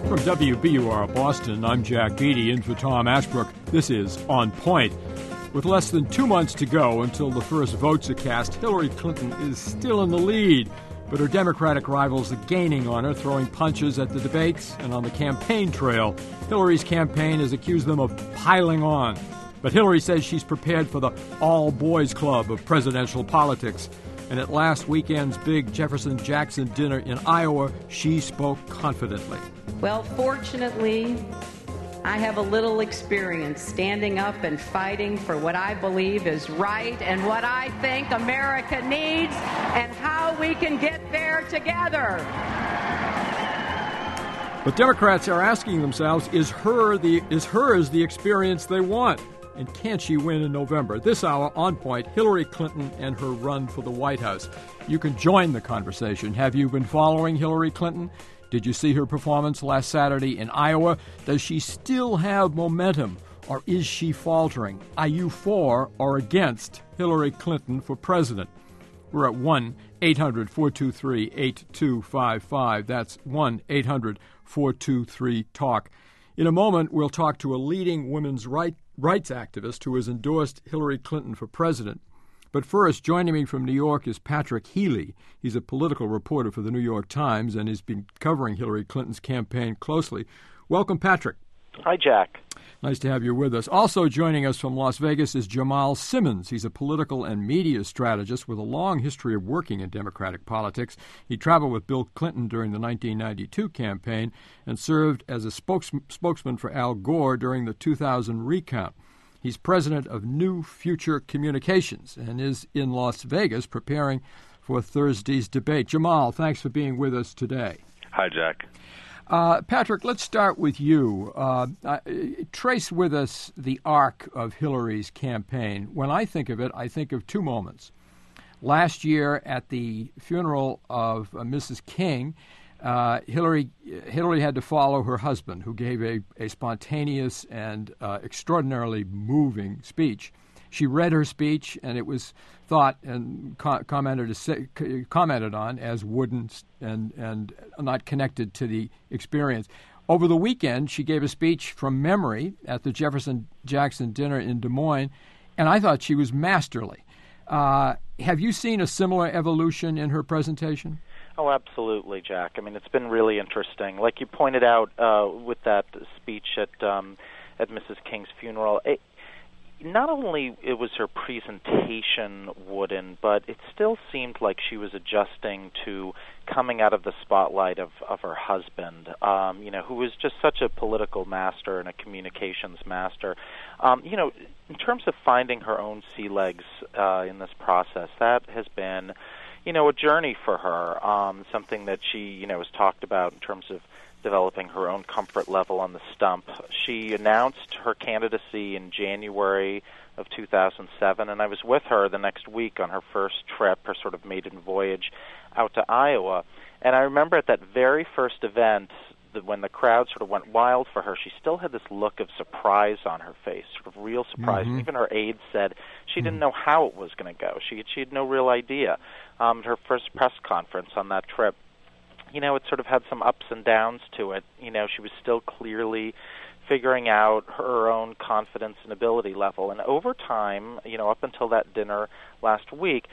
From WBUR Boston, I'm Jack Beatty in for Tom Ashbrook. This is On Point. With less than 2 months to go until the first votes are cast, Hillary Clinton is still in the lead. But her Democratic rivals are gaining on her, throwing punches at the debates and on the campaign trail. Hillary's campaign has accused them of piling on. But Hillary says she's prepared for the all-boys club of presidential politics. And at last weekend's big Jefferson-Jackson dinner in Iowa, she spoke confidently. Well, fortunately, I have a little experience standing up and fighting for what I believe is right and what I think America needs and how we can get there together. But Democrats are asking themselves, is hers the experience they want? And can she win in November? This hour, On Point, Hillary Clinton and her run for the White House. You can join the conversation. Have you been following Hillary Clinton? Did you see her performance last Saturday in Iowa? Does she still have momentum, or is she faltering? Are you for or against Hillary Clinton for president? We're at 1-800-423-8255. That's 1-800-423-TALK. In a moment, we'll talk to a leading women's rights activist who has endorsed Hillary Clinton for president. But first, joining me from New York is Patrick Healy. He's a political reporter for the New York Times and has been covering Hillary Clinton's campaign closely. Welcome, Patrick. Hi, Jack. Nice to have you with us. Also joining us from Las Vegas is Jamal Simmons. He's a political and media strategist with a long history of working in Democratic politics. He traveled with Bill Clinton during the 1992 campaign and served as a spokesman for Al Gore during the 2000 recount. He's president of New Future Communications and is in Las Vegas preparing for Thursday's debate. Jamal, thanks for being with us today. Hi, Jack. Patrick, let's start with you. Trace with us the arc of Hillary's campaign. When I think of it, I think of two moments. Last year at the funeral of Mrs. King, Hillary had to follow her husband, who gave a spontaneous and extraordinarily moving speech. She read her speech, and it was thought and commented on as wooden and not connected to the experience. Over the weekend, she gave a speech from memory at the Jefferson-Jackson dinner in Des Moines, and I thought she was masterly. Have you seen a similar evolution in her presentation? Oh, absolutely, Jack. I mean, it's been really interesting. Like you pointed out with that speech at Mrs. King's funeral, not only it was her presentation wooden, but it still seemed like she was adjusting to coming out of the spotlight of her husband, who was just such a political master and a communications master. In terms of finding her own sea legs in this process, that has been a journey for her, something that she, has talked about in terms of developing her own comfort level on the stump. She announced her candidacy in January of 2007, and I was with her the next week on her first trip, her sort of maiden voyage out to Iowa. And I remember at that very first event, when the crowd sort of went wild for her, she still had this look of surprise on her face, sort of real surprise. Mm-hmm. Even her aides said she didn't know how it was going to go. She had no real idea. Her first press conference on that trip, it sort of had some ups and downs to it. She was still clearly figuring out her own confidence and ability level. And over time, up until that dinner last weekend,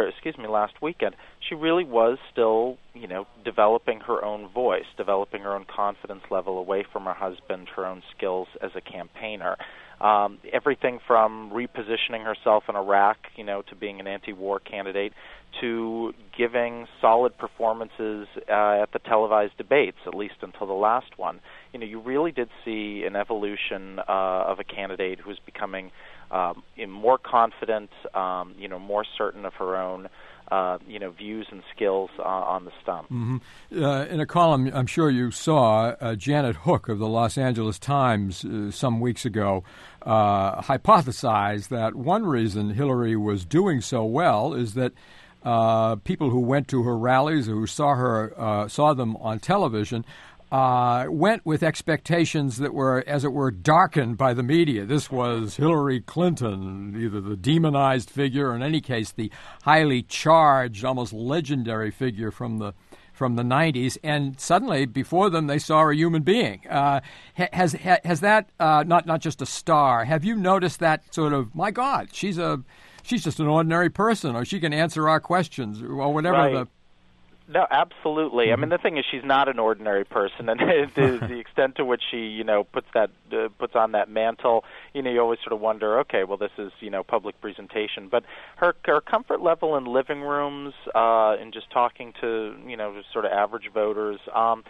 she really was still, developing her own voice, developing her own confidence level away from her husband, her own skills as a campaigner. Everything from repositioning herself in Iraq, to being an anti-war candidate, to giving solid performances at the televised debates, at least until the last one. You really did see an evolution of a candidate who was becoming more confident, more certain of her own views and skills on the stump. Mm-hmm. In a column I'm sure you saw, Janet Hook of the Los Angeles Times some weeks ago hypothesized that one reason Hillary was doing so well is that people who went to her rallies or who saw them on television went with expectations that were, as it were, darkened by the media. This was Hillary Clinton, either the demonized figure or, in any case, the highly charged, almost legendary figure from the from the 90s, and suddenly before them they saw a human being. Has that not just a star? Have you noticed that sort of, my God, she's just an ordinary person, or she can answer our questions, or whatever right. No, absolutely. I mean, the thing is, she's not an ordinary person, and the extent to which she, puts on that mantle, you always sort of wonder, okay, well, this is, public presentation. But her comfort level in living rooms, and just talking to, just sort of average voters,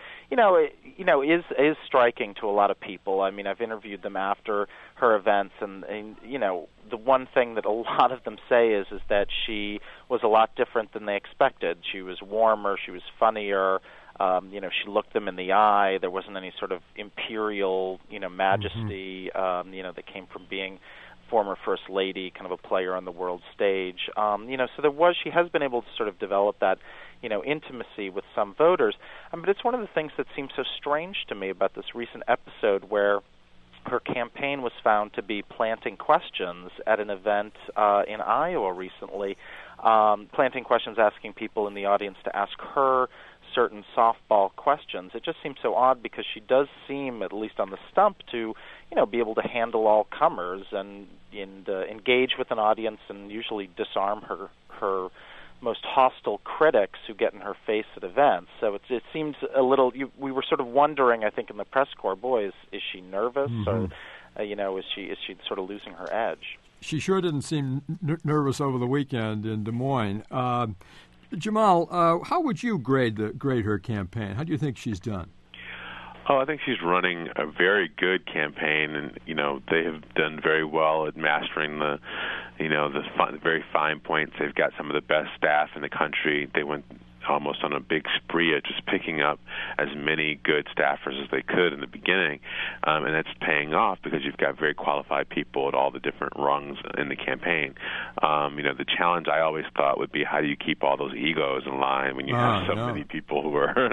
is striking to a lot of people. I mean, I've interviewed them after her events, and the one thing that a lot of them say is that she was a lot different than they expected. She was warmer, she was funnier, she looked them in the eye. There wasn't any sort of imperial, majesty, that came from being former First Lady, kind of a player on the world stage. So she has been able to sort of develop that, intimacy with some voters. But it's one of the things that seems so strange to me about this recent episode where her campaign was found to be planting questions at an event in Iowa recently, planting questions, asking people in the audience to ask her certain softball questions. It just seems so odd because she does seem, at least on the stump, to be able to handle all comers and engage with an audience and usually disarm her most hostile critics who get in her face at events. So it seems a little. We were sort of wondering, I think, in the press corps, boy, is she nervous, or is she sort of losing her edge? She sure didn't seem nervous over the weekend in Des Moines. Jamal, how would you grade her campaign? How do you think she's done? Oh, I think she's running a very good campaign, and they have done very well at mastering the very fine points. They've got some of the best staff in the country. They went almost on a big spree at just picking up as many good staffers as they could in the beginning, and that's paying off because you've got very qualified people at all the different rungs in the campaign. The challenge I always thought would be, how do you keep all those egos in line when you have so many people who are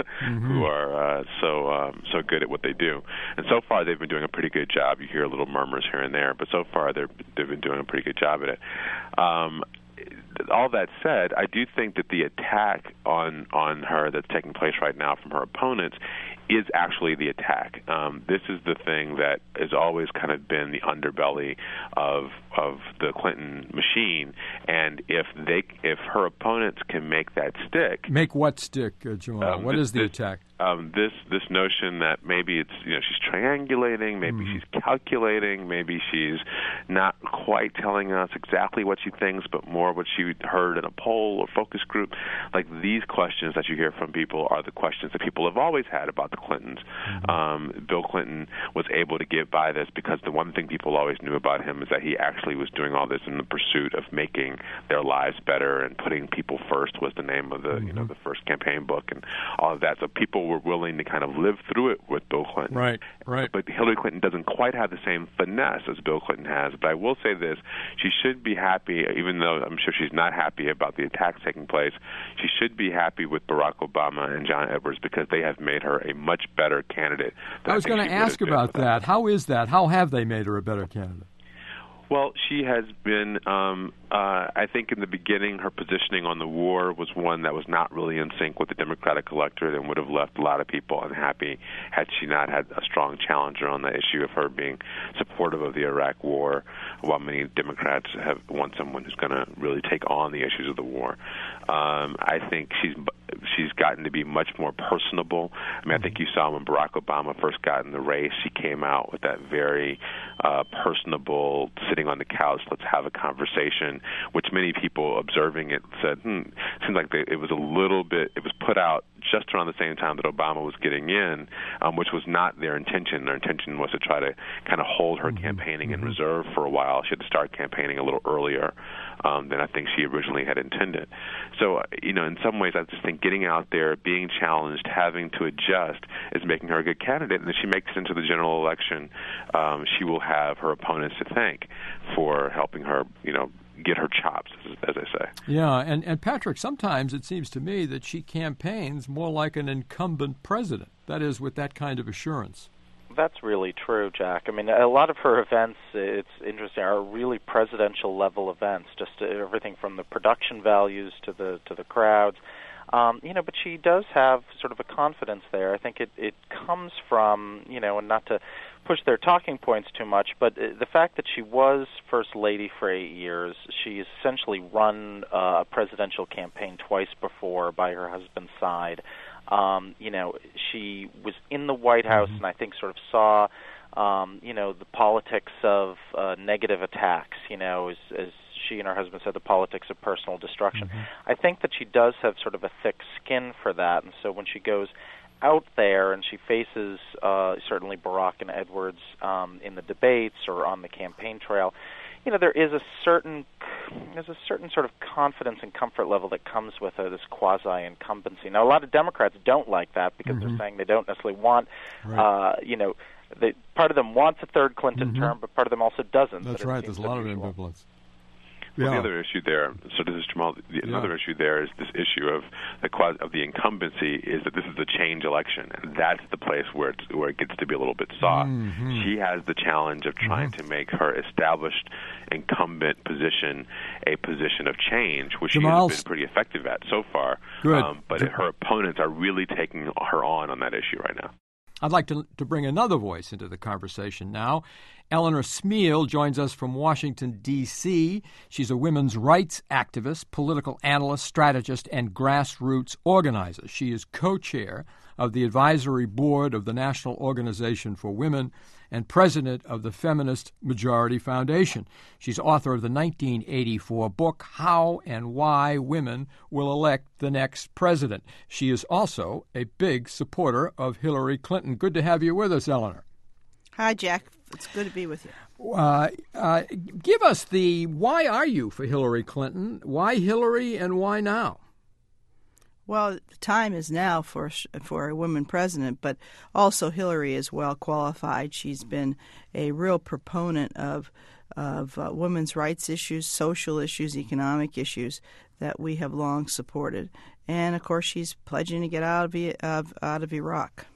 so good at what they do? And so far they've been doing a pretty good job. You hear little murmurs here and there, but so far they've been doing a pretty good job at it. All that said, I do think that the attack on her that's taking place right now from her opponents is actually the attack. This is the thing that has always kind of been the underbelly of the Clinton machine, and if her opponents can make that stick. Make what stick, Jamal? What is the attack? This notion that maybe it's she's triangulating, maybe she's calculating, maybe she's not quite telling us exactly what she thinks, but more what she heard in a poll or focus group. Like, these questions that you hear from people are the questions that people have always had about the Clintons. Bill Clinton was able to get by this because the one thing people always knew about him is that he actually was doing all this in the pursuit of making their lives better, and putting people first was the name of the the first campaign book and all of that. So people were willing to kind of live through it with Bill Clinton. Right. But Hillary Clinton doesn't quite have the same finesse as Bill Clinton has. But I will say this: she should be happy, even though I'm sure she's not happy about the attacks taking place. She should be happy with Barack Obama and John Edwards because they have made her a much better candidate. I was going to ask about that. How is that? How have they made her a better candidate? Well, she has been, I think in the beginning, her positioning on the war was one that was not really in sync with the Democratic electorate and would have left a lot of people unhappy had she not had a strong challenger on the issue of her being supportive of the Iraq war, while many Democrats want someone who's going to really take on the issues of the war. I think she's gotten to be much more personable. I mean, I think you saw when Barack Obama first got in the race, she came out with that very personable, sitting on the couch, let's have a conversation, which many people observing it said, seemed like it was a little bit, it was put out just around the same time that Obama was getting in, which was not their intention. Their intention was to try to kind of hold her campaigning in reserve for a while. She had to start campaigning a little earlier than I think she originally had intended. So, in some ways, I just think getting out there, being challenged, having to adjust is making her a good candidate. And if she makes it into the general election, she will have her opponents to thank for helping her, get her chops, as I say. Yeah, and Patrick, sometimes it seems to me that she campaigns more like an incumbent president, that is, with that kind of assurance. That's really true, Jack. I mean, a lot of her events, it's interesting, are really presidential level events, just everything from the production values to the crowds. But she does have sort of a confidence there. I think it comes from, and not to push their talking points too much, but the fact that she was First Lady for 8 years, she's essentially run a presidential campaign twice before by her husband's side. She was in the White House and I think sort of saw, the politics of negative attacks, as she and her husband said, the politics of personal destruction. Mm-hmm. I think that she does have sort of a thick skin for that, and so when she goes out there and she faces certainly Barack and Edwards in the debates or on the campaign trail, there is a certain sort of confidence and comfort level that comes with this quasi-incumbency. Now, a lot of Democrats don't like that because they're saying they don't necessarily want, part of them wants a third Clinton term, but part of them also doesn't. That's right. There's a lot of ambivalence. Well, the other issue there, so this is Jamal, another issue there is this issue of the incumbency is that this is a change election, and that's the place where it gets to be a little bit soft. Mm-hmm. She has the challenge of trying to make her established incumbent position a position of change, which she has been pretty effective at so far. Good. But her opponents are really taking her on that issue right now. I'd like to bring another voice into the conversation now. Eleanor Smeal joins us from Washington, D.C. She's a women's rights activist, political analyst, strategist, and grassroots organizer. She is co-chair of the advisory board of the National Organization for Women and president of the Feminist Majority Foundation. She's author of the 1984 book, How and Why Women Will Elect the Next President. She is also a big supporter of Hillary Clinton. Good to have you with us, Eleanor. Hi, Jack. It's good to be with you. Give us the why are you for Hillary Clinton? Why Hillary and why now? Well, the time is now for a woman president, but also Hillary is well qualified. She's been a real proponent of women's rights issues, social issues, economic issues that we have long supported. And, of course, she's pledging to get out of Iraq.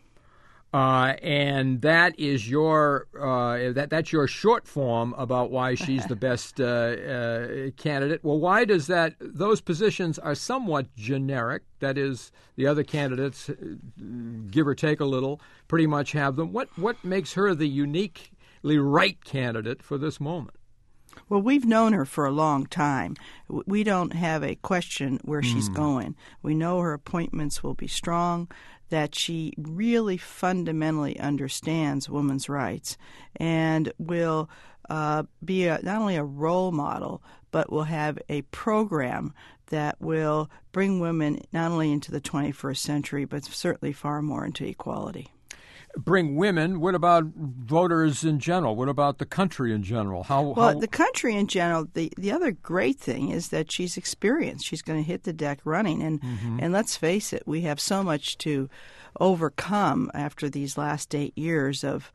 And that is your that's your short form about why she's the best candidate. Well, why does that? Those positions are somewhat generic. That is, the other candidates, give or take a little, pretty much have them. What makes her the uniquely right candidate for this moment? Well, we've known her for a long time. We don't have a question where she's going. We know her appointments will be strong, that she really fundamentally understands women's rights and will be not only a role model, but will have a program that will bring women not only into the 21st century, but certainly far more into equality. Bring women. What about voters in general? What about the country in general? The country in general, the other great thing is that she's experienced. She's going to hit the deck running. And let's face it, we have so much to overcome after these last 8 years of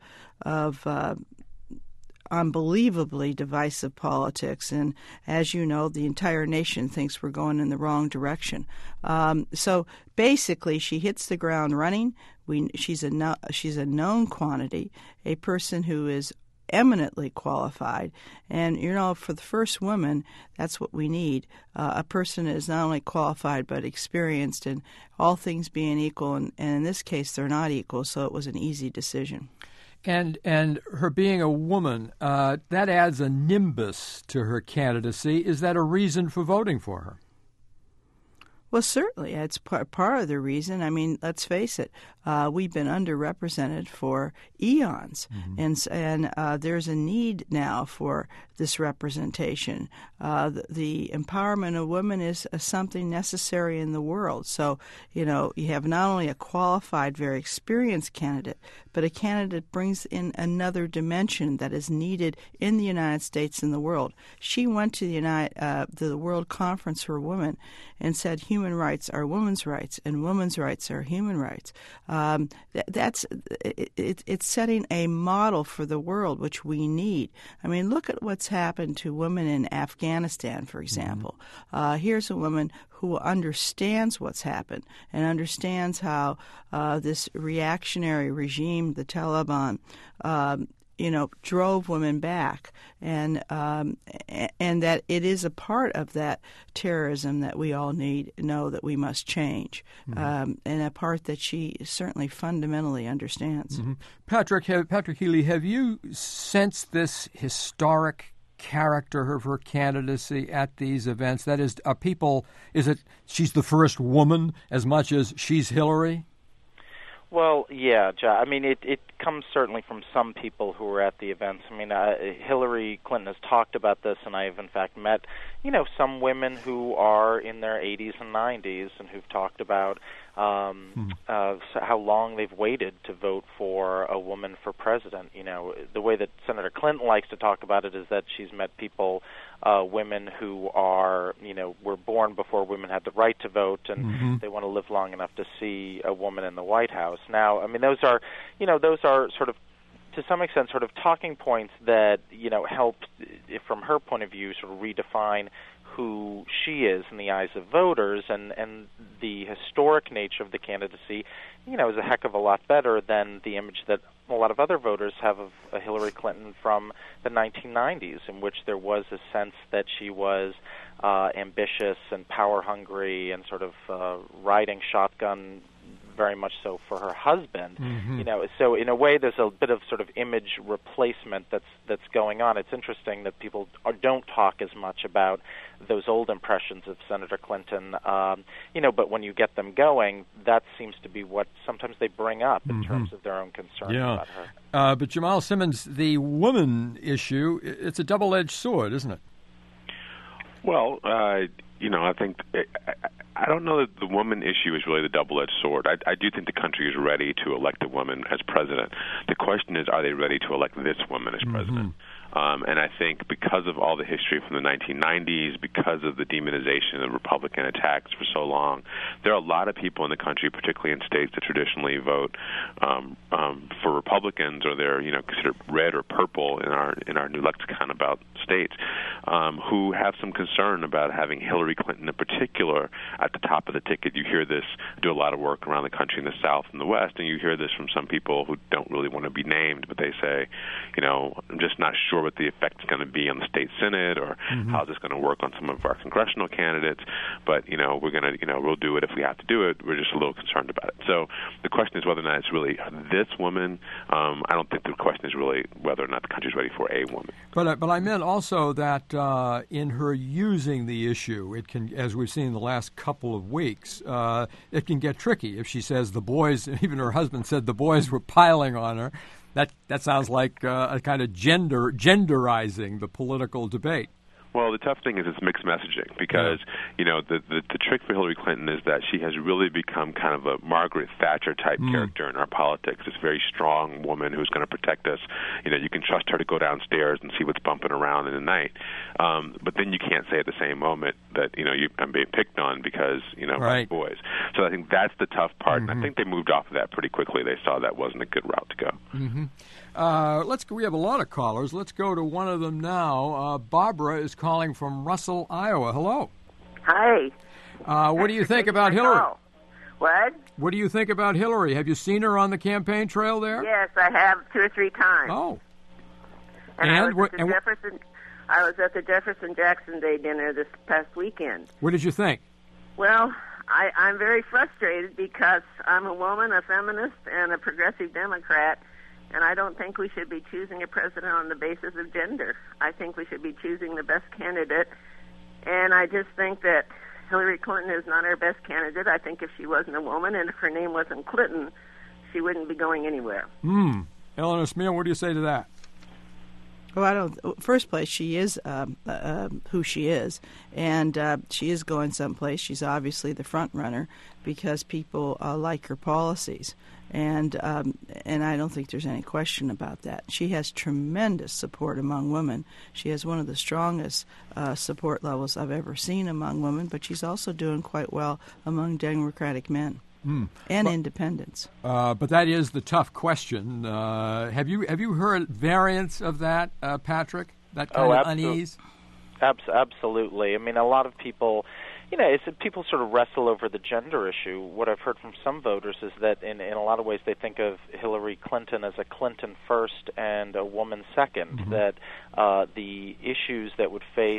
unbelievably divisive politics. And as you know, the entire nation thinks we're going in the wrong direction. So basically, she hits the ground running. She's a known quantity, a person who is eminently qualified. And, for the first woman, that's what we need. A person is not only qualified but experienced, and all things being equal. And in this case, they're not equal, so it was an easy decision. And her being a woman, that adds a nimbus to her candidacy. Is that a reason for voting for her? Well, certainly. It's part of the reason. I mean, let's face it. We've been underrepresented for eons, and there's a need now for this representation. The empowerment of women is something necessary in the world. So, you have not only a qualified, very experienced candidate, but a candidate brings in another dimension that is needed in the United States and the world. She went to the World Conference for Women and said human rights are women's rights and women's rights are human rights. It's setting a model for the world, which we need. I mean, look at what's happened to women in Afghanistan, for example. Here's a woman who understands what's happened and understands how this reactionary regime, the Taliban, drove women back, and that it is a part of that terrorism that we all know that we must change, and a part that she certainly fundamentally understands. Mm-hmm. Patrick Healy, have you sensed this historic character of her candidacy at these events? That is, she's the first woman as much as she's Hillary? Well, yeah, I mean, it comes certainly from some people who were at the events. I mean, Hillary Clinton has talked about this, and I have, in fact, met, some women who are in their 80s and 90s and who've talked about how long they've waited to vote for a woman for president. The way that Senator Clinton likes to talk about it is that she's met people, women who were born before women had the right to vote, and they want to live long enough to see a woman in the White House. Now, I mean, those are sort of, to some extent, sort of talking points that, help, from her point of view, sort of redefine who she is in the eyes of voters, and the historic nature of the candidacy, is a heck of a lot better than the image that a lot of other voters have of Hillary Clinton from the 1990s, in which there was a sense that she was ambitious and power-hungry and sort of riding shotgun very much so for her husband. So in a way, there's a bit of sort of image replacement that's going on. It's interesting that people don't talk as much about those old impressions of Senator Clinton, but when you get them going, that seems to be what sometimes they bring up in terms of their own concerns about her. But Jamal Simmons, the woman issue, it's a double-edged sword, isn't it? Well, I think I don't know that the woman issue is really the double-edged sword. I do think the country is ready to elect a woman as president. The question is, are they ready to elect this woman as president? And I think because of all the history from the 1990s, because of the demonization of Republican attacks for so long, there are a lot of people in the country, particularly in states that traditionally vote for Republicans, or they're considered red or purple in our new lexicon about states, who have some concern about having Hillary Clinton in particular at the top of the ticket. You hear this, do a lot of work around the country in the South and the West, and you hear this from some people who don't really want to be named, but they say, I'm just not sure what the effect is going to be on the state Senate, or how is this going to work on some of our congressional candidates. But, we're going to, we'll do it if we have to do it. We're just a little concerned about it. So the question is whether or not it's really this woman. I don't think the question is really whether or not the country is ready for a woman. But I meant also that in her using the issue, it can, as we've seen in the last couple of weeks, it can get tricky. If she says the boys, even her husband said the boys were piling on her, that sounds like a kind of genderizing the political debate. Well, the tough thing is it's mixed messaging because, the trick for Hillary Clinton is that she has really become kind of a Margaret Thatcher-type character in our politics. This very strong woman who's going to protect us. You can trust her to go downstairs and see what's bumping around in the night. But then you can't say at the same moment that, I'm being picked on because, right. boys. So I think that's the tough part. And I think they moved off of that pretty quickly. They saw that wasn't a good route to go. We have a lot of callers. Let's go to one of them now. Barbara is calling from Russell, Iowa. Hello. Hi. What do you think about Hillary? What? What do you think about Hillary? Have you seen her on the campaign trail there? Yes, I have 2 or 3 times. Oh. And I was at the Jefferson Jackson Day dinner this past weekend. What did you think? Well, I'm very frustrated because I'm a woman, a feminist, and a progressive Democrat, and I don't think we should be choosing a president on the basis of gender. I think we should be choosing the best candidate, and I just think that Hillary Clinton is not our best candidate. I think if she wasn't a woman and if her name wasn't Clinton, she wouldn't be going anywhere. Eleanor Smeal, what do you say to that? Well, first place, she is who she is, and she is going someplace. She's obviously the front runner because people like her policies, and I don't think there's any question about that. She has tremendous support among women. She has one of the strongest support levels I've ever seen among women, but she's also doing quite well among Democratic men. And independents. But that is the tough question. Have you heard variants of that, Patrick? That kind of unease? Absolutely. I mean, a lot of people, It's that people sort of wrestle over the gender issue. What I've heard from some voters is that in a lot of ways they think of Hillary Clinton as a Clinton first and a woman second, that the issues that would face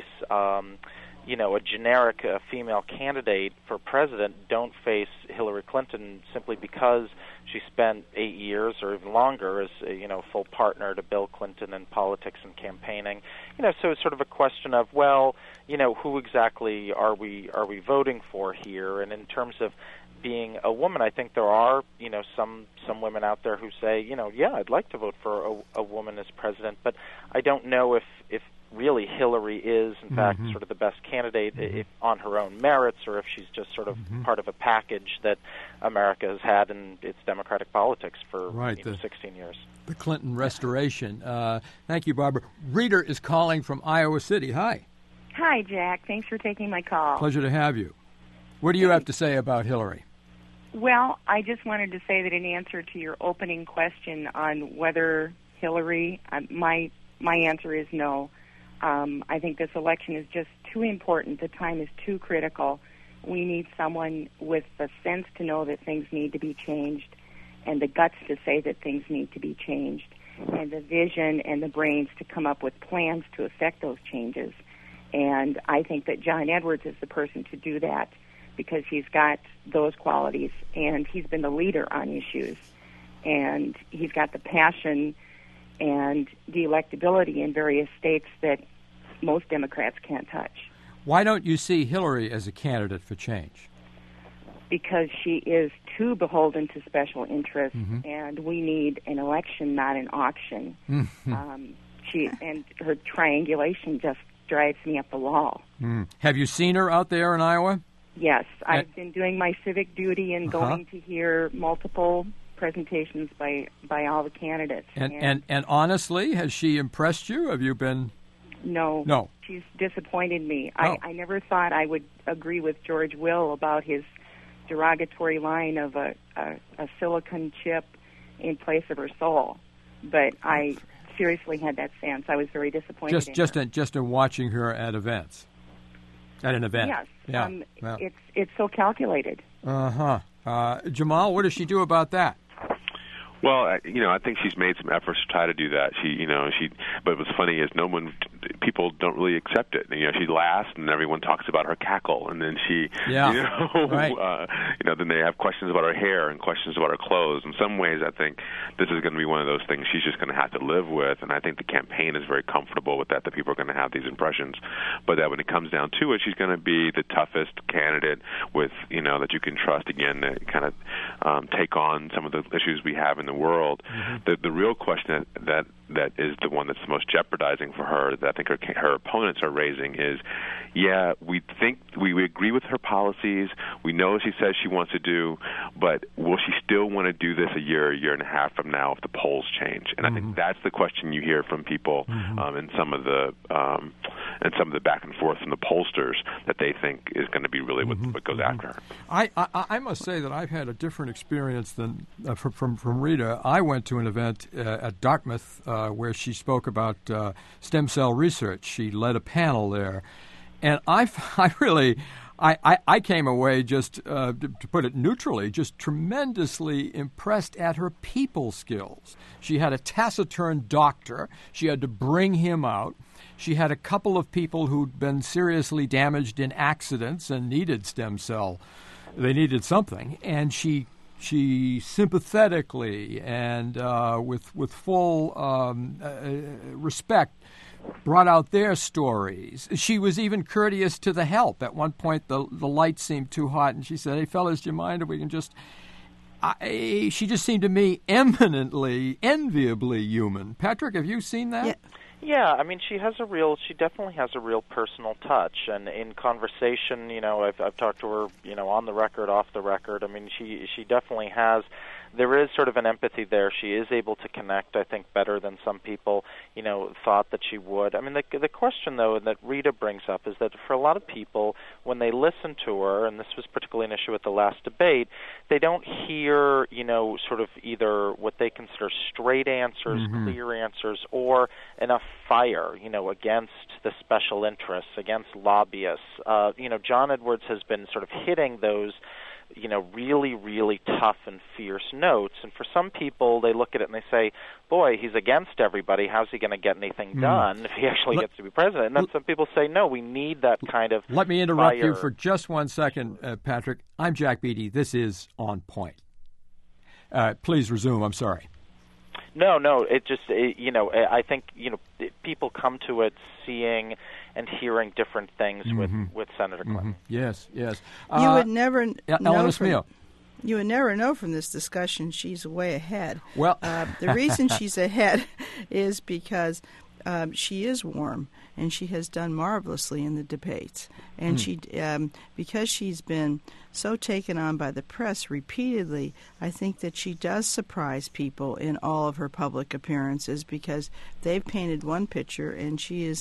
a generic female candidate for president don't face Hillary Clinton simply because she spent 8 years or even longer as a full partner to Bill Clinton in politics and campaigning. So it's sort of a question of, who exactly are we voting for here? And in terms of being a woman, I think there are some women out there who say, I'd like to vote for a woman as president, but I don't know if really Hillary is, in fact, sort of the best candidate if on her own merits, or if she's just sort of part of a package that America has had in its democratic politics for 16 years. The Clinton restoration. Thank you, Barbara. Rita is calling from Iowa City. Hi. Hi, Jack. Thanks for taking my call. Pleasure to have you. What do you have to say about Hillary? Well, I just wanted to say that in answer to your opening question on whether Hillary, my answer is no. I think this election is just too important. The time is too critical. We need someone with the sense to know that things need to be changed and the guts to say that things need to be changed and the vision and the brains to come up with plans to affect those changes. And I think that John Edwards is the person to do that because he's got those qualities and he's been the leader on issues and he's got the passion and the electability in various states that most Democrats can't touch. Why don't you see Hillary as a candidate for change? Because she is too beholden to special interests, and we need an election, not an auction. And her triangulation just drives me up the wall. Have you seen her out there in Iowa? Yes, I've been doing my civic duty and going to hear multiple presentations by all the candidates. And honestly, has she impressed you? Have you been... No. She's disappointed me. Oh. I never thought I would agree with George Will about his derogatory line of a silicon chip in place of her soul. But I seriously had that sense. I was very disappointed just in watching her at events. At an event. Yes. Yeah. It's so calculated. Jamal, what does she do about that? Well, I think she's made some efforts to try to do that. But what's funny is people don't really accept it. She laughs and everyone talks about her cackle, and then then they have questions about her hair and questions about her clothes. In some ways, I think this is going to be one of those things she's just going to have to live with, and I think the campaign is very comfortable with that people are going to have these impressions. But that when it comes down to it, she's going to be the toughest candidate with, that you can trust, again, to kind of take on some of the issues we have in the world. The real question that is the one that's the most jeopardizing for her, that I think her opponents are raising, is, we think we agree with her policies, we know what she says she wants to do, but will she still want to do this a year and a half from now if the polls change? And I think that's the question you hear from people in some of the back and forth from the pollsters, that they think is going to be really what goes after her. I must say that I've had a different experience than from Rita. I went to an event at Dartmouth where she spoke about stem cell research. She led a panel there, and I came away, just to put it neutrally, just tremendously impressed at her people skills. She had a taciturn doctor. She had to bring him out. She had a couple of people who'd been seriously damaged in accidents and needed stem cell. They needed something, and she sympathetically and with full respect brought out their stories. She was even courteous to the help. At one point, the light seemed too hot, and she said, "Hey, fellas, do you mind if we can just..." She just seemed to me eminently, enviably human. Patrick, have you seen that? Yeah. Yeah, I mean, she definitely has a real personal touch, and in conversation, I've talked to her, on the record, off the record. I mean, she definitely has there is sort of an empathy there. She is able to connect, I think, better than some people, thought that she would. I mean, the question, though, that Rita brings up is that for a lot of people, when they listen to her, and this was particularly an issue at the last debate, they don't hear, sort of either what they consider straight answers, clear answers, or enough fire, against the special interests, against lobbyists. John Edwards has been sort of hitting those really, really tough and fierce notes. And for some people, they look at it and they say, boy, he's against everybody. How's he going to get anything done if he actually gets to be president? And then some people say, no, we need that kind of Let me interrupt fire. you for just 1 second, Patrick. I'm Jack Beatty. This is On Point. Please resume. I'm sorry. No, I think, people come to it seeing and hearing different things with Senator Clinton. Yes. You would never know You would never know from this discussion she's way ahead. Well, the reason she's ahead is because she is warm, and she has done marvelously in the debates. And she, because she's been so taken on by the press repeatedly, I think that she does surprise people in all of her public appearances, because they've painted one picture, and she's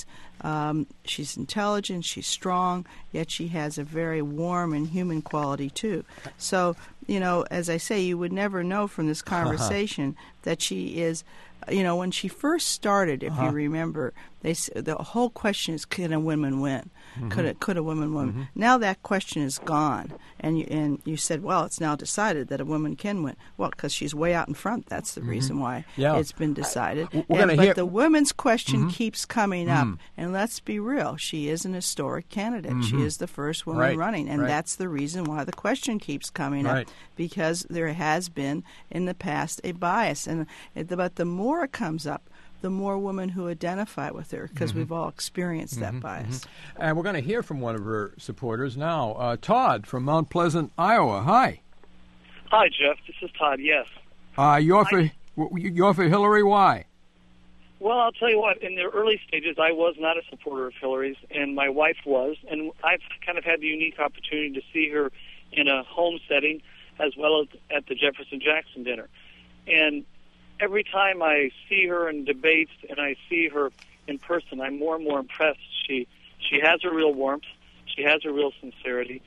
intelligent, she's strong, yet she has a very warm and human quality too. So, as I say, you would never know from this conversation that she is. When she first started, if you remember, the whole question is, can a woman win? Could a woman win? Now that question is gone, and you said, well, it's now decided that a woman can win. Well, because she's way out in front. That's the reason why it's been decided. But the women's question keeps coming up, and let's be real, she is an historic candidate. She is the first woman running, and that's the reason why the question keeps coming up, because there has been in the past a bias, but the more it comes up, the more women who identify with her, because we've all experienced that bias. And we're going to hear from one of her supporters now. Todd from Mount Pleasant, Iowa. Hi. Hi, Jeff. This is Todd, yes. You're for Hillary. Why? Well, I'll tell you what. In the early stages, I was not a supporter of Hillary's, and my wife was. And I've kind of had the unique opportunity to see her in a home setting as well as at the Jefferson-Jackson dinner. And every time I see her in debates and I see her in person, I'm more and more impressed. She has a real warmth. She has a real sincerity.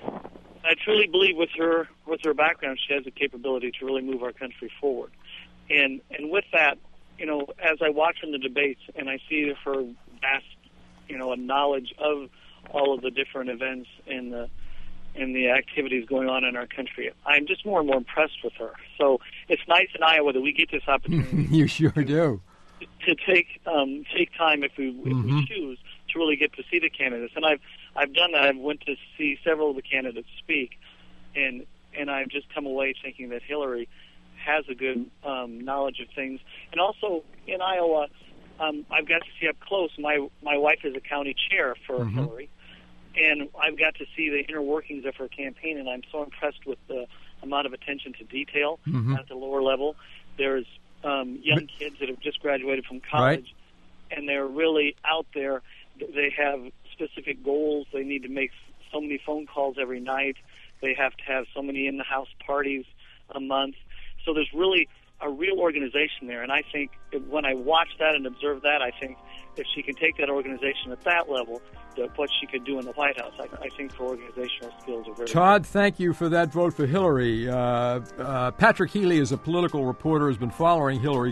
I truly believe with her background, she has the capability to really move our country forward. And with that, as I watch in the debates and I see her vast, a knowledge of all of the different events and the activities going on in our country, I'm just more and more impressed with her. So it's nice in Iowa that we get this opportunity. You sure do. To take time if we choose to really get to see the candidates, and I've done that. I've went to see several of the candidates speak, and I've just come away thinking that Hillary has a good knowledge of things. And also in Iowa, I've got to see up close. My wife is a county chair for Hillary. And I've got to see the inner workings of her campaign, and I'm so impressed with the amount of attention to detail at the lower level. There's young kids that have just graduated from college, and they're really out there. They have specific goals. They need to make so many phone calls every night. They have to have so many in-the-house parties a month. So there's really a real organization there. And I think when I watch that and observe that, I think if she can take that organization at that level, what she could do in the White House, I think her organizational skills are very Todd, good. Thank you for that vote for Hillary. Patrick Healy is a political reporter, has been following Hillary's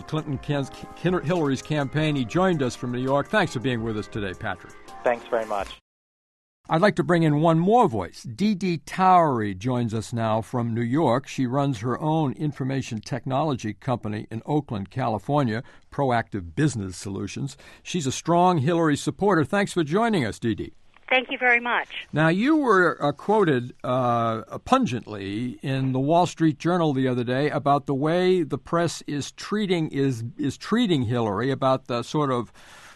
campaign. He joined us from New York. Thanks for being with us today, Patrick. Thanks very much. I'd like to bring in one more voice. Dee Dee Towery joins us now from New York. She runs her own information technology company in Oakland, California, Proactive Business Solutions. She's a strong Hillary supporter. Thanks for joining us, Dee Dee. Thank you very much. Now, you were quoted pungently in the Wall Street Journal the other day about the way the press is treating Hillary, about the sort of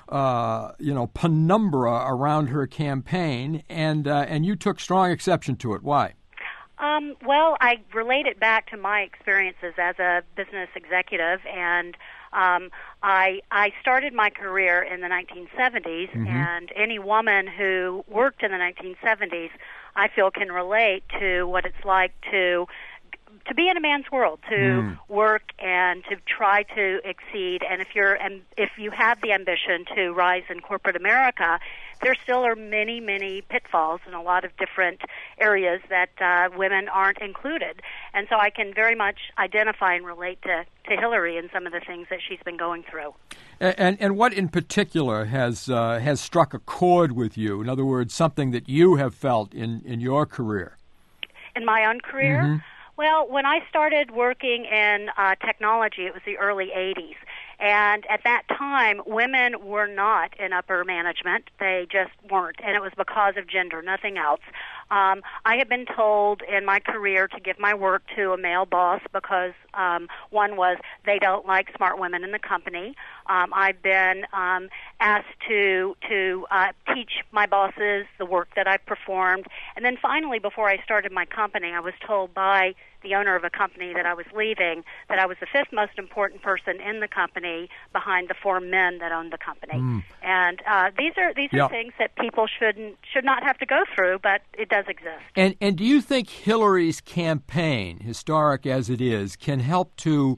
penumbra around her campaign, and you took strong exception to it. Why? Well, I relate it back to my experiences as a business executive, and I started my career in the 1970s, and any woman who worked in the 1970s, I feel, can relate to what it's like to to be in a man's world, to work and to try to exceed. And if you have the ambition to rise in corporate America, there still are many, many pitfalls in a lot of different areas that women aren't included. And so I can very much identify and relate to Hillary and some of the things that she's been going through. And what in particular has struck a chord with you? In other words, something that you have felt in your career? In my own career? Mm-hmm. Well, when I started working in technology, it was the early 80s. And at that time, women were not in upper management. They just weren't. And it was because of gender, nothing else. I have been told in my career to give my work to a male boss because one was they don't like smart women in the company. I've been asked to teach my bosses the work that I've performed. And then finally, before I started my company, I was told by the owner of a company that I was leaving that I was the fifth most important person in the company behind the four men that owned the company. And these are things that people should not have to go through, but it does exist. And do you think Hillary's campaign, historic as it is, can help to,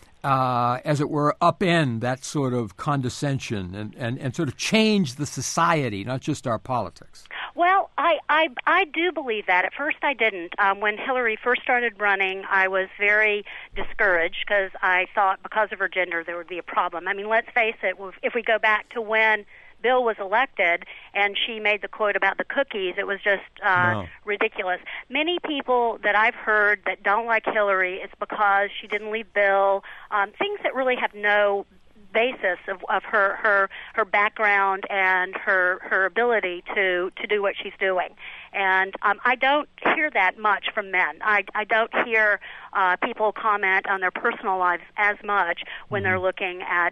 as it were, upend that sort of condescension and sort of change the society, not just our politics? Well, I do believe that. At first I didn't. When Hillary first started running, I was very discouraged because I thought because of her gender there would be a problem. I mean, let's face it, if we go back to when Bill was elected and she made the quote about the cookies, it was just ridiculous. Many people that I've heard that don't like Hillary, it's because she didn't leave Bill, things that really have no basis of her background and her ability to do what she's doing. And I don't hear that much from men. I don't hear people comment on their personal lives as much when they're looking at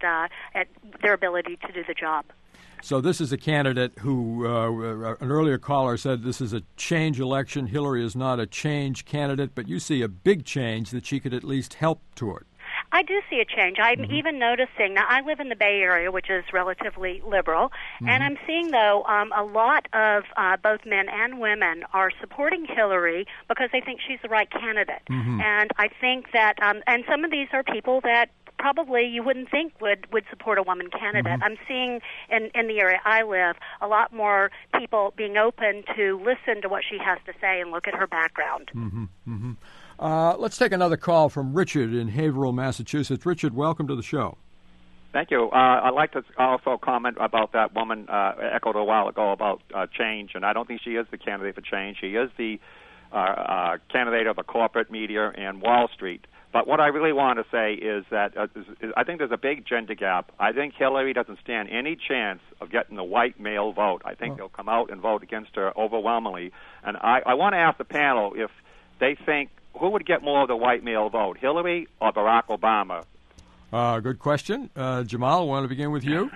their ability to do the job. So this is a candidate who, an earlier caller said this is a change election. Hillary is not a change candidate, but you see a big change that she could at least help toward. I do see a change. I'm even noticing, now I live in the Bay Area, which is relatively liberal, and I'm seeing, though, a lot of both men and women are supporting Hillary because they think she's the right candidate. And I think that, and some of these are people that probably you wouldn't think would support a woman candidate. I'm seeing in the area I live a lot more people being open to listen to what she has to say and look at her background. Let's take another call from Richard in Haverhill, Massachusetts. Richard, welcome to the show. Thank you. I'd like to also comment about that woman echoed a while ago about change, and I don't think she is the candidate for change. She is the candidate of the corporate media and Wall Street. But what I really want to say is that I think there's a big gender gap. I think Hillary doesn't stand any chance of getting the white male vote. I think they'll come out and vote against her overwhelmingly. And I want to ask the panel if they think who would get more of the white male vote, Hillary or Barack Obama? Good question. Jamal, I want to begin with you.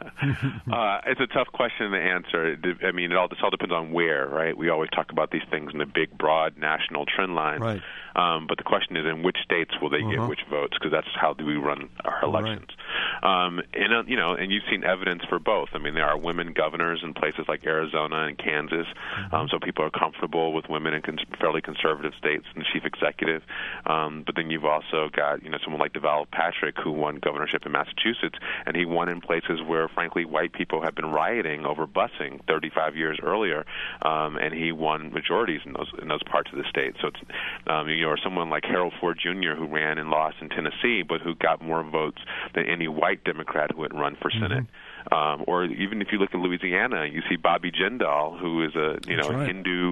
It's a tough question to answer. I mean, this all depends on where, right? We always talk about these things in the big, broad national trend lines. Right. But the question is, in which states will they get which votes? Because that's how do we run our elections. Right. And you've seen evidence for both. I mean, there are women governors in places like Arizona and Kansas, so people are comfortable with women in fairly conservative states and the chief executive. But then you've also got, someone like Deval Patrick, who won governorship in Massachusetts, and he won in places where, frankly, white people have been rioting over busing 35 years earlier, and he won majorities in those parts of the state. So it's, or someone like Harold Ford Jr., who ran and lost in Tennessee, but who got more votes than any white Democrat who had run for Senate. Or even if you look at Louisiana, you see Bobby Jindal, who is a Hindu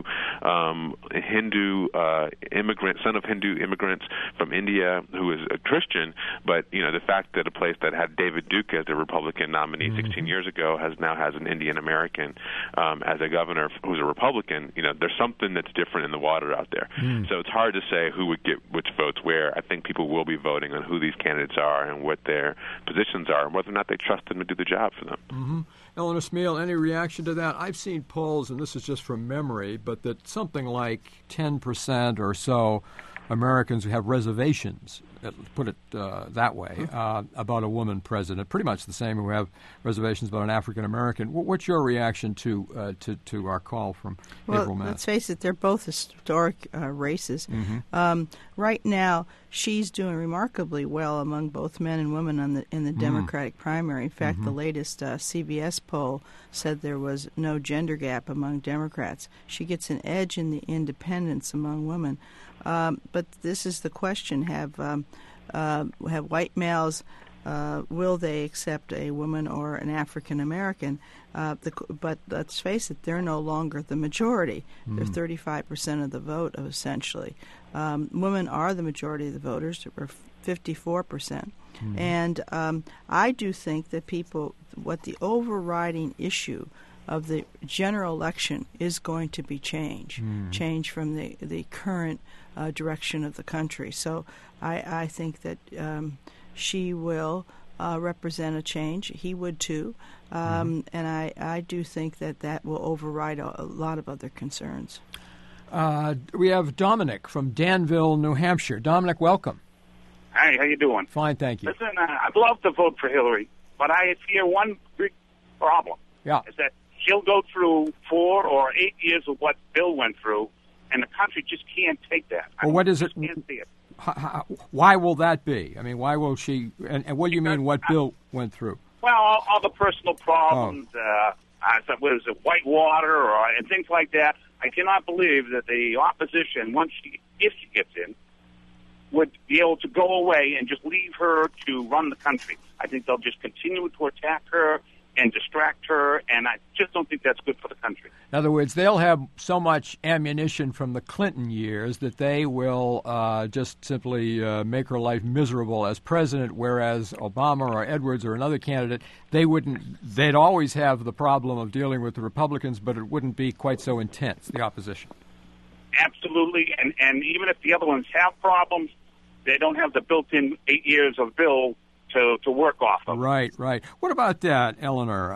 immigrant, son of Hindu immigrants from India, who is a Christian. But the fact that a place that had David Duke as the Republican nominee 16 years ago now has an Indian American as a governor who's a Republican. There's something that's different in the water out there. So it's hard to say who would get which votes where. I think people will be voting on who these candidates are and what their positions are, and whether or not they trust them to do the job for them. Eleanor Smeal, any reaction to that? I've seen polls, and this is just from memory, but that something like 10% or so Americans who have reservations, put it that way, about a woman president. Pretty much the same who have reservations about an African American. What's your reaction to our call from April Mass? Let's face it, they're both historic races. Right now, she's doing remarkably well among both men and women in the Democratic primary. In fact, the latest CBS poll said there was no gender gap among Democrats. She gets an edge in the independents among women. But this is the question: have white males, will they accept a woman or an African American? But let's face it, they're no longer the majority. They're 35% of the vote, essentially. Women are the majority of the voters, or 54%. And I do think that what the overriding issue of the general election is going to be change from the current direction of the country. So I think that she will represent a change. He would too. And I do think that will override a lot of other concerns. We have Dominic from Danville, New Hampshire. Dominic, welcome. Hi, how you doing? Fine, thank you. Listen, I'd love to vote for Hillary, but I fear one big problem. Yeah. Is that she'll go through 4 or 8 years of what Bill went through, and the country just can't take that. Well, what is it? Can't see it. Why will that be? I mean, why will she? And what do you mean? What Bill went through? Well, all the personal problems. What is it, Whitewater, and things like that. I cannot believe that the opposition, if she gets in, would be able to go away and just leave her to run the country. I think they'll just continue to attack her and distract her, and I just don't think that's good for the country. In other words, they'll have so much ammunition from the Clinton years that they will just simply make her life miserable as president, whereas Obama or Edwards or another candidate, they'd always have the problem of dealing with the Republicans, but it wouldn't be quite so intense, the opposition. Absolutely, and even if the other ones have problems, they don't have the built-in 8 years of Bill to work off of. Right. What about that, Eleanor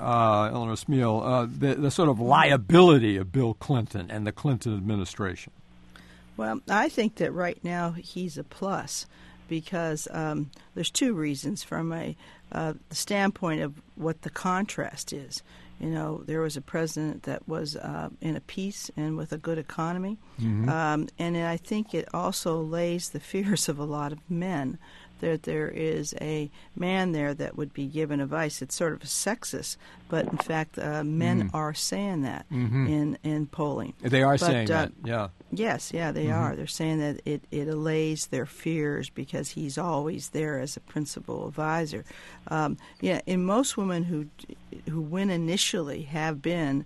Smeal, the sort of liability of Bill Clinton and the Clinton administration? Well, I think that right now he's a plus because there's two reasons from a standpoint of what the contrast is. You know, there was a president that was in a peace and with a good economy. And I think it also lays the fears of a lot of men that there is a man there that would be given advice. It's sort of sexist, but in fact, men are saying that in polling. They are saying that, yeah. Yes, they are. They're saying that it allays their fears because he's always there as a principal advisor. And most women who win initially have been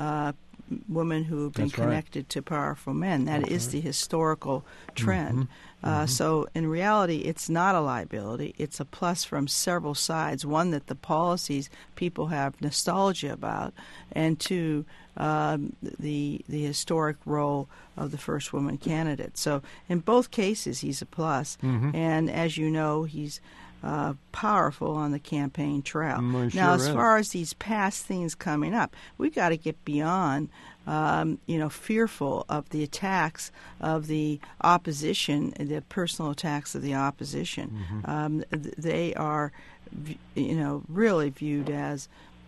women who have been connected to powerful men. That is the historical trend. So in reality, it's not a liability. It's a plus from several sides. One, that the policies people have nostalgia about, and two, the historic role of the first woman candidate. So in both cases, he's a plus. And as you know, he's powerful on the campaign trail. Now, as far as these past things coming up, we've got to get beyond, fearful of the attacks of the opposition, the personal attacks of the opposition. They are, really viewed as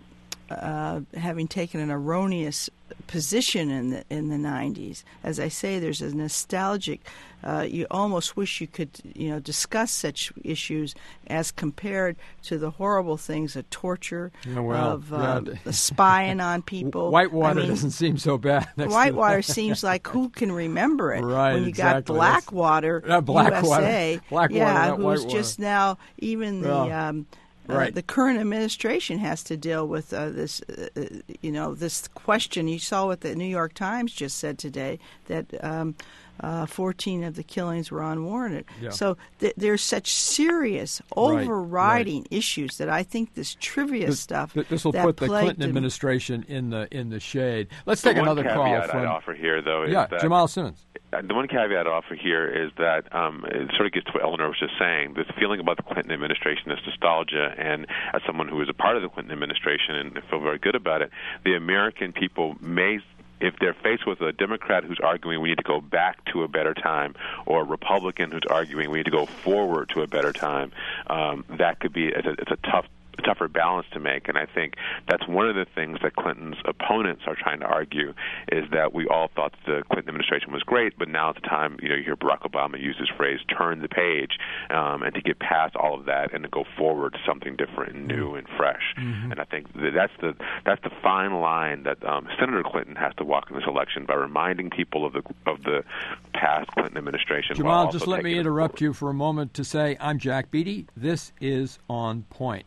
having taken an erroneous position in the 90s. As I say, there's a nostalgic. You almost wish you could, discuss such issues as compared to the horrible things of torture, of spying on people. Whitewater doesn't seem so bad. Whitewater seems like who can remember it? Right, when you got Blackwater, USA, who's just now even the. The current administration has to deal with this question. You saw what the New York Times just said today, that 14 of the killings were unwarranted. Yeah. So there's such serious overriding issues that I think this trivia stuff. This will put the Clinton administration in the shade. Let's take another call. One caveat I'd offer here, though, is that Jamal Simmons. The one caveat I'd offer here is that it sort of gets to what Eleanor was just saying. This feeling about the Clinton administration is nostalgia, and as someone who is a part of the Clinton administration and feel very good about it, the American people may if they're faced with a Democrat who's arguing we need to go back to a better time, or a Republican who's arguing we need to go forward to a better time, that could be it's a tougher balance to make. And I think that's one of the things that Clinton's opponents are trying to argue, is that we all thought the Clinton administration was great, but now at the time, you hear Barack Obama use this phrase, turn the page, and to get past all of that and to go forward to something different and new and fresh. Mm-hmm. And I think that's the fine line that Senator Clinton has to walk in this election, by reminding people of the past Clinton administration. Jamal, just let me interrupt you for a moment to say, I'm Jack Beatty. This is On Point.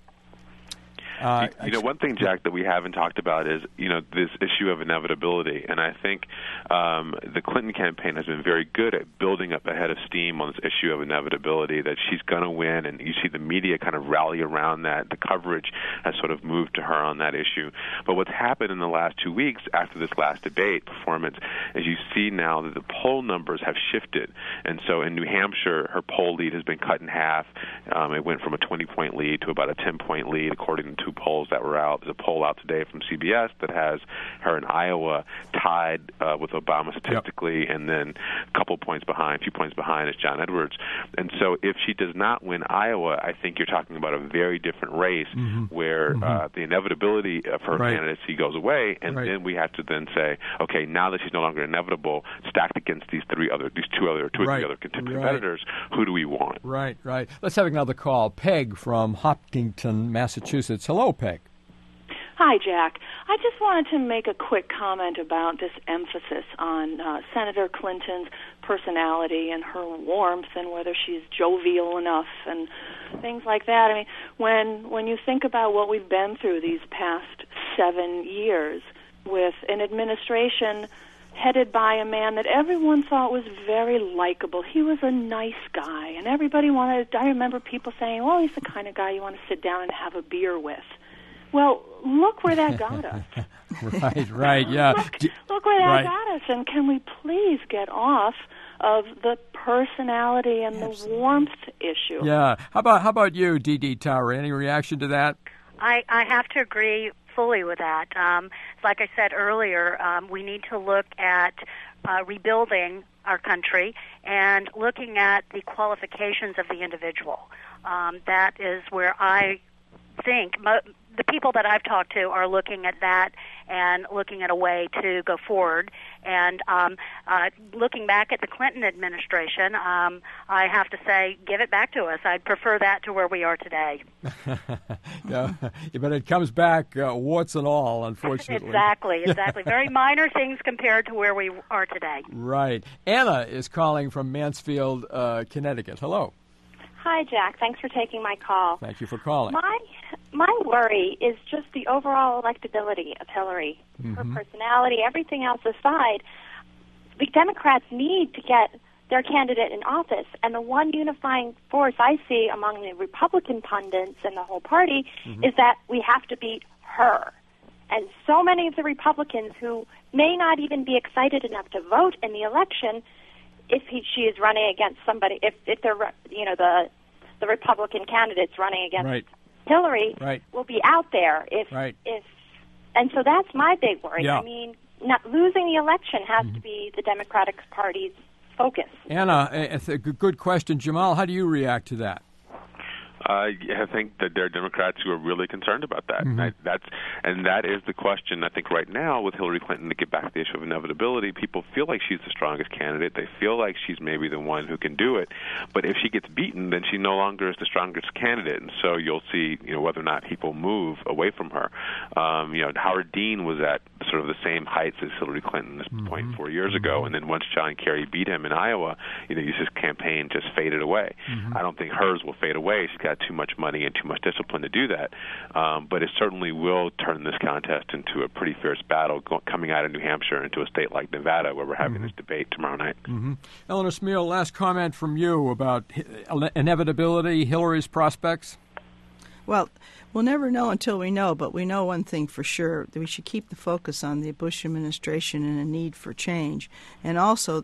One thing, Jack, that we haven't talked about is, this issue of inevitability. And I think the Clinton campaign has been very good at building up a head of steam on this issue of inevitability, that she's going to win. And you see the media kind of rally around that. The coverage has sort of moved to her on that issue. But what's happened in the last 2 weeks after this last debate performance is you see now that the poll numbers have shifted. And so in New Hampshire, her poll lead has been cut in half. It went from a 20-point lead to about a 10-point lead, according to polls that were out. There's a poll out today from CBS that has her in Iowa tied with Obama statistically, and then a few points behind is John Edwards. And so if she does not win Iowa, I think you're talking about a very different race, where the inevitability of her candidacy goes away, and then we have to then say, okay, now that she's no longer inevitable, stacked against two or three other competitors, who do we want? Right. Let's have another call. Peg from Hopkinton, Massachusetts. Hello, Peg. Hi, Jack. I just wanted to make a quick comment about this emphasis on Senator Clinton's personality and her warmth, and whether she's jovial enough and things like that. I mean, when you think about what we've been through these past 7 years with an administration headed by a man that everyone thought was very likable. He was a nice guy, and everybody wanted. I remember people saying, well, he's the kind of guy you want to sit down and have a beer with. Well, look where that got us. Right, yeah. Look where that got us, and can we please get off of the personality and the warmth issue? Yeah. How about you, Dee Tower? Any reaction to that? I have to agree fully with that. Like I said earlier, we need to look at rebuilding our country and looking at the qualifications of the individual. That is where I think the people that I've talked to are looking at that and looking at a way to go forward. And looking back at the Clinton administration, I have to say, give it back to us. I'd prefer that to where we are today. Yeah, but it comes back warts and all, unfortunately. Exactly. Very minor things compared to where we are today. Right. Anna is calling from Mansfield, Connecticut. Hello. Hi, Jack. Thanks for taking my call. Thank you for calling. My worry is just the overall electability of Hillary. Her personality, everything else aside, the Democrats need to get their candidate in office. And the one unifying force I see among the Republican pundits and the whole party is that we have to beat her. And so many of the Republicans who may not even be excited enough to vote in the election, if she is running against somebody, if they're, the Republican candidates running against Hillary, will be out there. And so that's my big worry. Yeah. I mean, not losing the election has to be the Democratic Party's focus. Anna, a good question. Jamal, how do you react to that? I think that there are Democrats who are really concerned about that. And that is the question, I think, right now with Hillary Clinton, to get back to the issue of inevitability. People feel like she's the strongest candidate. They feel like she's maybe the one who can do it. But if she gets beaten, then she no longer is the strongest candidate. And so you'll see, whether or not people move away from her. Howard Dean was at sort of the same heights as Hillary Clinton at this point 4 years ago. And then once John Kerry beat him in Iowa, his campaign just faded away. I don't think hers will fade away. She's got too much money and too much discipline to do that. But it certainly will turn this contest into a pretty fierce battle coming out of New Hampshire into a state like Nevada, where we're having this debate tomorrow night. Eleanor Smeal, last comment from you about inevitability, Hillary's prospects? Well, we'll never know until we know, but we know one thing for sure, that we should keep the focus on the Bush administration and a need for change. And also,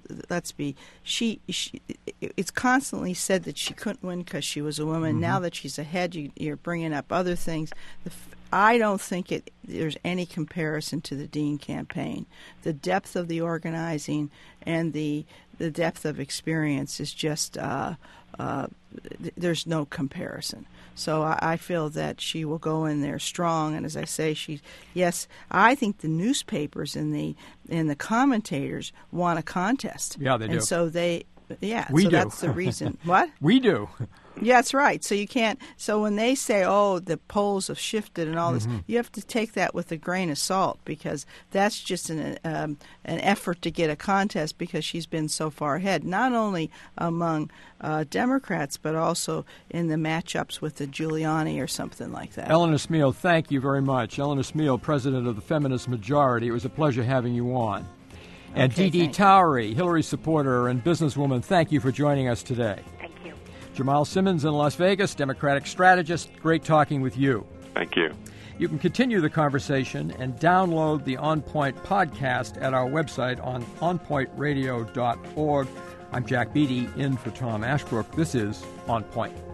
it's constantly said that she couldn't win because she was a woman. Now that she's ahead, you're bringing up other things. I don't think there's any comparison to the Dean campaign. The depth of the organizing and the depth of experience is just there's no comparison. So I feel that she will go in there strong, and as I say, I think the newspapers and the commentators want a contest. Yeah, they do. And so we do. That's the reason. What? We do. Yeah, that's right. So you can't. So when they say, "Oh, the polls have shifted" and all this, you have to take that with a grain of salt, because that's just an effort to get a contest, because she's been so far ahead, not only among Democrats but also in the matchups with the Giuliani or something like that. Eleanor Smeal, thank you very much. Eleanor Smeal, president of the Feminist Majority. It was a pleasure having you on. And Okay, Dee Towery, Hillary supporter and businesswoman, thank you for joining us today. Thank you. Jamal Simmons in Las Vegas, Democratic strategist. Great talking with you. Thank you. You can continue the conversation and download the On Point podcast at our website on onpointradio.org. I'm Jack Beatty, in for Tom Ashbrook. This is On Point.